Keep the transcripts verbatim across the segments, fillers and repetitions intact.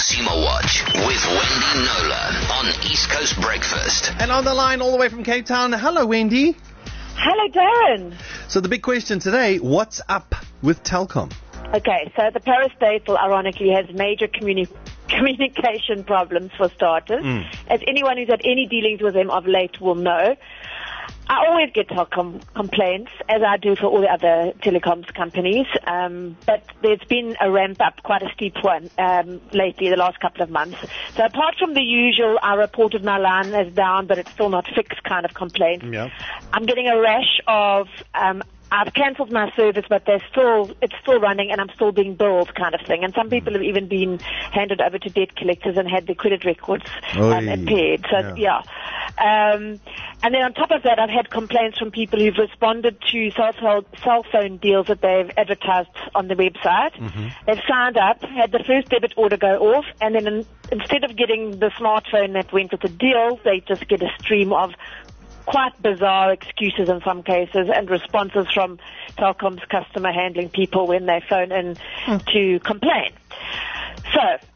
Consumer Watch with Wendy Knowler on East Coast Breakfast. And on the line all the way from Cape Town, hello Wendy. Hello Darren. So the big question today, what's up with Telkom? Okay, so the parastatal ironically has major communi- communication problems for starters. Mm. As anyone who's had any dealings with them of late will know, I always get Telkom complaints, as I do for all the other telecoms companies, um, but there's been a ramp up, quite a steep one, um, lately, the last couple of months. So apart from the usual, I reported my line as down, but it's still not fixed kind of complaint, yeah. I'm getting a rash of um, I've cancelled my service, but they're still, it's still running and I'm still being billed kind of thing. And some people have even been handed over to debt collectors and had their credit records um, impaired. So, yeah. yeah. Um, and then on top of that, I've had complaints from people who've responded to cell, phone, cell phone deals that they've advertised on the website. Mm-hmm. They've signed up, had the first debit order go off, and then in, instead of getting the smartphone that went with the deal, they just get a stream of quite bizarre excuses in some cases and responses from Telkom's customer handling people when they phone in mm. to complain. So,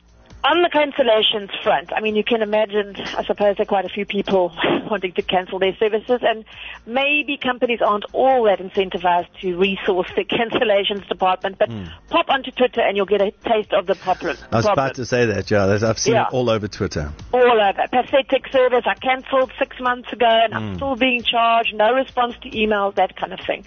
on the cancellations front, I mean, you can imagine, I suppose there are quite a few people wanting to cancel their services, and maybe companies aren't all that incentivized to resource the cancellations department, but mm. pop onto Twitter and you'll get a taste of the problem. I was about to say that, yeah. I've seen yeah. it all over Twitter. All over. Pathetic service. I cancelled six months ago and mm. I'm still being charged. No response to emails, that kind of thing.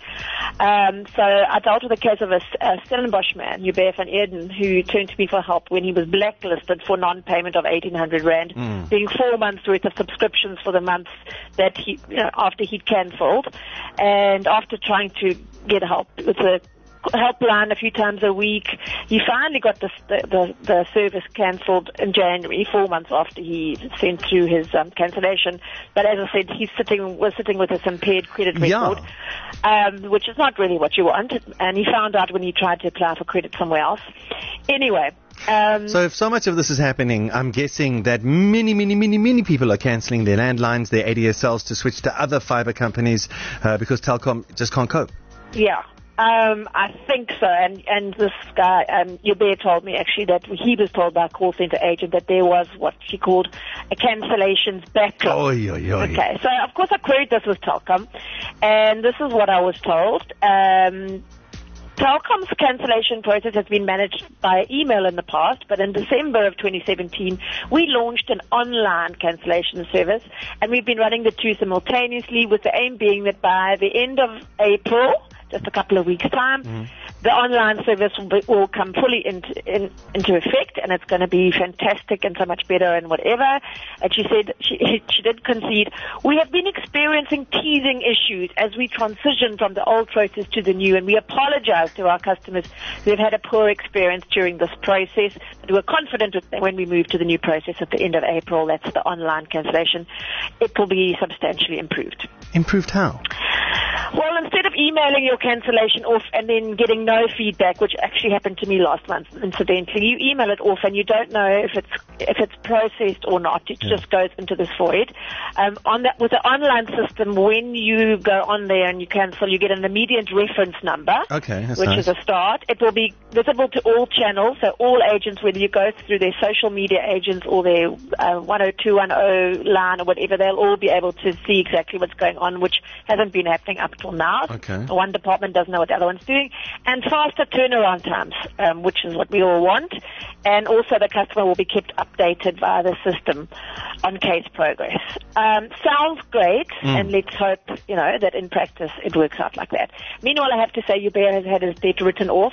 Um, so I dealt with a case of a, a Stellenbosch man, Hubert van Eerden, who turned to me for help when he was blacklisted for non-payment of eighteen hundred rand, mm. being four months worth of subscriptions for the months that he, you know, after he'd cancelled. And after trying to get help with the helpline a few times a week, he finally got the the, the service cancelled in January, four months after he sent through his um, cancellation. But as I said, he's sitting was sitting with this impaired credit record, yeah. um, which is not really what you want. And he found out when he tried to apply for credit somewhere else. Anyway. Um, so if so much of this is happening, I'm guessing that many, many, many, many people are cancelling their landlines, their A D S Ls to switch to other fibre companies uh, because Telkom just can't cope. Yeah. Um, I think so, and and this guy, um, Hubert told me actually that he was told by a call centre agent that there was what she called a cancellations backlog. Oy, oy, oy. Okay, so of course I queried this with Telkom, and this is what I was told. Um, Telkom's cancellation process has been managed by email in the past, but in December of twenty seventeen, we launched an online cancellation service, and we've been running the two simultaneously, with the aim being that by the end of April, just a couple of weeks' time, mm-hmm. the online service will, be, will come fully into, in, into effect, and it's going to be fantastic and so much better and whatever. And she said, she, she did concede, we have been experiencing teething issues as we transition from the old process to the new, and we apologize to our customers who have had a poor experience during this process, but we're confident that when we move to the new process at the end of April, that's the online cancellation, it will be substantially improved. Improved how? Well, instead of emailing your cancellation off and then getting no feedback, which actually happened to me last month, incidentally, you email it off and you don't know if it's if it's processed or not. It yeah. just goes into this void. Um, on that, with the online system, when you go on there and you cancel, you get an immediate reference number, okay, that's which nice. is a start. It will be visible to all channels, so all agents, whether you go through their social media agents or their uh, one oh two one oh line or whatever, they'll all be able to see exactly what's going on, which hasn't been happening up till now. Okay. One department doesn't know what the other one's doing. And faster turnaround times, um, which is what we all want. And also the customer will be kept updated via the system on case progress. Um, sounds great, mm. and let's hope, you know, that in practice it works out like that. Meanwhile, I have to say Hubert has had his debt written off,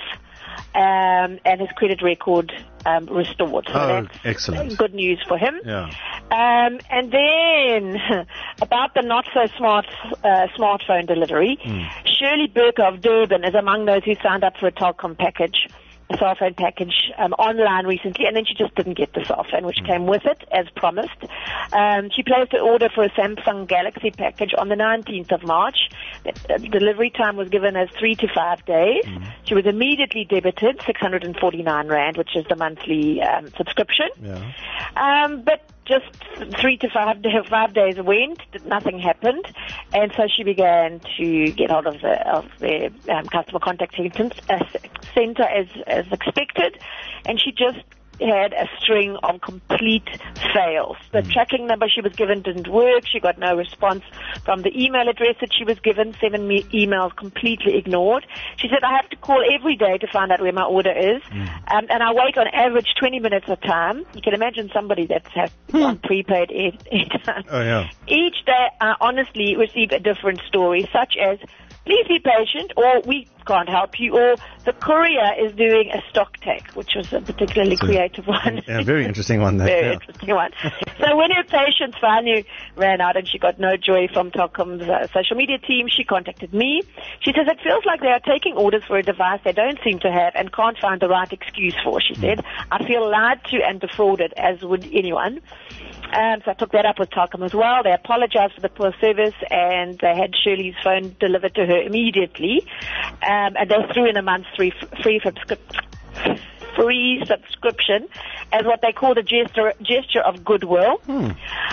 um, and his credit record um, restored. So oh, that's excellent. Good news for him. Yeah. Um, and then about the not so smart uh, smartphone delivery, mm. Shirley Burke of Durban is among those who signed up for a Telkom package, a cell phone package um, online recently, and then she just didn't get the cell phone, which mm. came with it, as promised. Um, she placed an order for a Samsung Galaxy package on the nineteenth of March. The uh, delivery time was given as three to five days. Mm. She was immediately debited six hundred forty-nine rand, which is the monthly um, subscription. Yeah. Um, but just three to five, five days went, nothing happened, and so she began to get hold of the of the um, customer contact center, uh, center as as expected, and she just had a string of complete fails. The Mm. tracking number she was given didn't work. She got no response from the email address that she was given. Seven me- emails completely ignored. She said, I have to call every day to find out where my order is. Mm. Um, and I wait on average twenty minutes of time. You can imagine somebody that's has on prepaid air- airtime. Oh, yeah. Each day, I honestly receive a different story, such as, please be patient, or we can't help you, or the courier is doing a stock take, which was a particularly creative one. Yeah, very interesting one. There. Very Yeah. interesting one. So when her patience finally ran out and she got no joy from Telkom's uh, social media team, she contacted me. She says, it feels like they are taking orders for a device they don't seem to have and can't find the right excuse for, she said. I feel lied to and defrauded, as would anyone. Um, so I took that up with Telkom as well. They apologized for the poor service and they had Shirley's phone delivered to her immediately. Um, and they threw in a month's free, free, subscri- free subscription as what they called a gesture, gesture of goodwill. Hmm.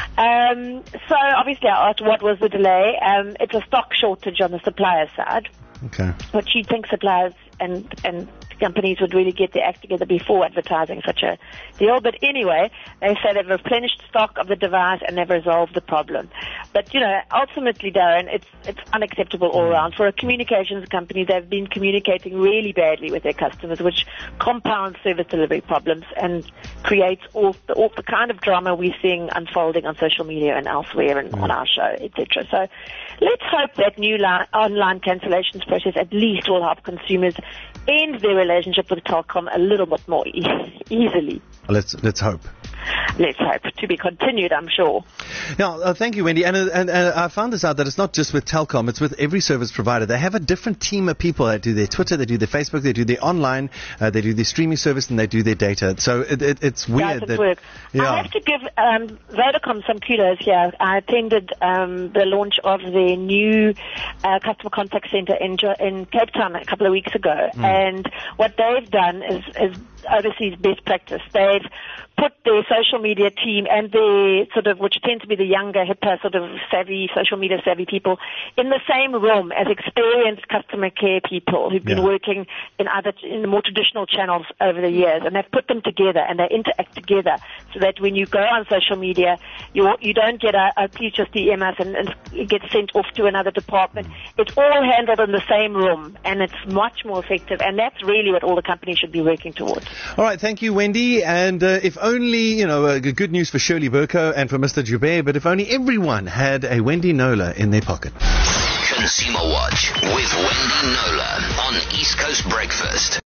Um, so obviously I asked what was the delay. Um, it's a stock shortage on the supplier side. Okay. But she thinks suppliers and, and companies would really get their act together before advertising such a deal. But anyway, they say they've replenished stock of the device and they've resolved the problem. But, you know, ultimately, Darren, it's it's unacceptable all around. For a communications company, they've been communicating really badly with their customers, which compounds service delivery problems and creates all the, all the kind of drama we're seeing unfolding on social media and elsewhere and on our show, et cetera. So let's hope that new li- online cancellations process at least will help consumers end their relationship with Telkom a little bit more e- easily. Let's let's hope. Let's hope. To be continued, I'm sure. Now, uh, thank you, Wendy. And, uh, and uh, I found this out that it's not just with Telkom, it's with every service provider. They have a different team of people that do their Twitter, they do their Facebook, they do their online, uh, they do their streaming service, and they do their data. So it, it, it's weird. Doesn't that, work. Yeah. I have to give um, Vodacom some kudos here. I attended um, the launch of their new uh, customer contact center in, jo- in Cape Town a couple of weeks ago. Mm. And what they've done is, is overseas best practice. They've put their social media team and their sort of, which tend to be the younger, hipper, sort of savvy, social media savvy people, in the same room as experienced customer care people who've been Yeah. working in other, in the more traditional channels over the years. And they've put them together and they interact together so that when you go on social media, you you don't get a, a please just D M us and, and it gets sent off to another department. It's all handled in the same room and it's much more effective. And that's really what all the companies should be working towards. All right, thank you, Wendy. And uh, if only, you know, uh, good news for Shirley Burko and for Mister Joubert, but if only everyone had a Wendy Knowler in their pocket. Consumer Watch with Wendy Knowler on East Coast Breakfast.